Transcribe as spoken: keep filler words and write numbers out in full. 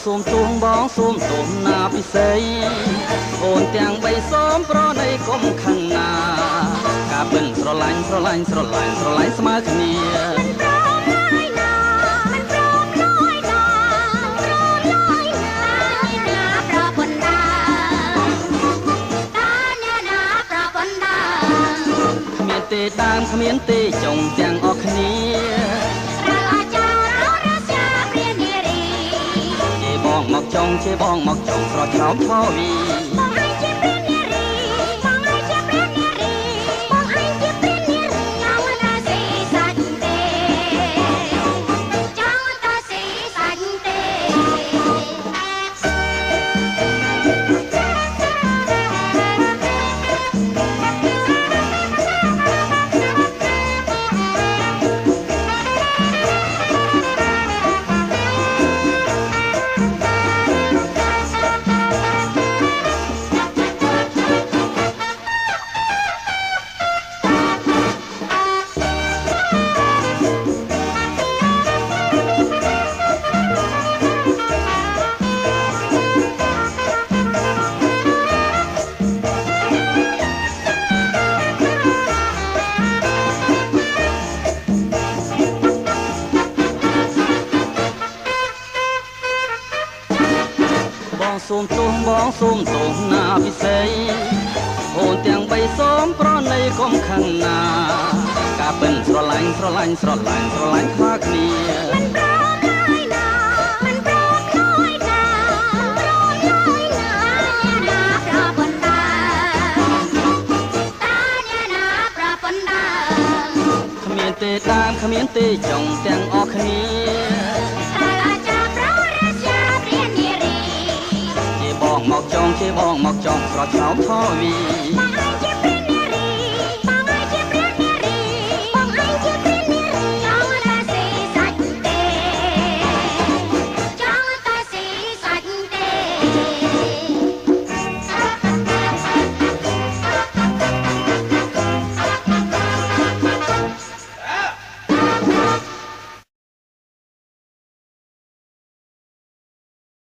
សូមទួងបងសូមទុំណាពិសេសអូនទាំងបីសូមប្រណីកុំខឹងណាការពិនស្រឡាញ់ស្រឡាញ់ស្រឡាញ់ស្រឡាញ់ស្មើគ្នាទេដើមគ្មានទេចុងទាំងអស់គ្នារាល់អាចារ្យរស់រាជាព្រានារីជេបងមកចុងជេបងមកចុងស្រស់ឆោមឆោវីបងឯងជាព្រានារីបងឯងជាព្រានារីបងឯងជាព្រានារីចង់តែស៊ីសាច់ទេចង់តែស៊ីសាច់ទេសូមទោសបងសូមទោសណាពិសេសអូនទាំងបីសូមប្រណីកុំខឹងណាការពិនស្រឡាញ់ស្រឡាញ់ស្រឡាញ់ស្រឡាញ់ខ្វះគ្នាមិនព្រមឡើយណាមិនព្រមឡើយណាព្រមឡើយណាណាប្រពន្ធតាតាញាណាប្រពន្ធតាគ្មានទេដើមគ្មានទេចុងទាំងអស់គ្នាមកចង់ជេបងមកចង់ស្រស់ឆោមឆោវីបងឯងជា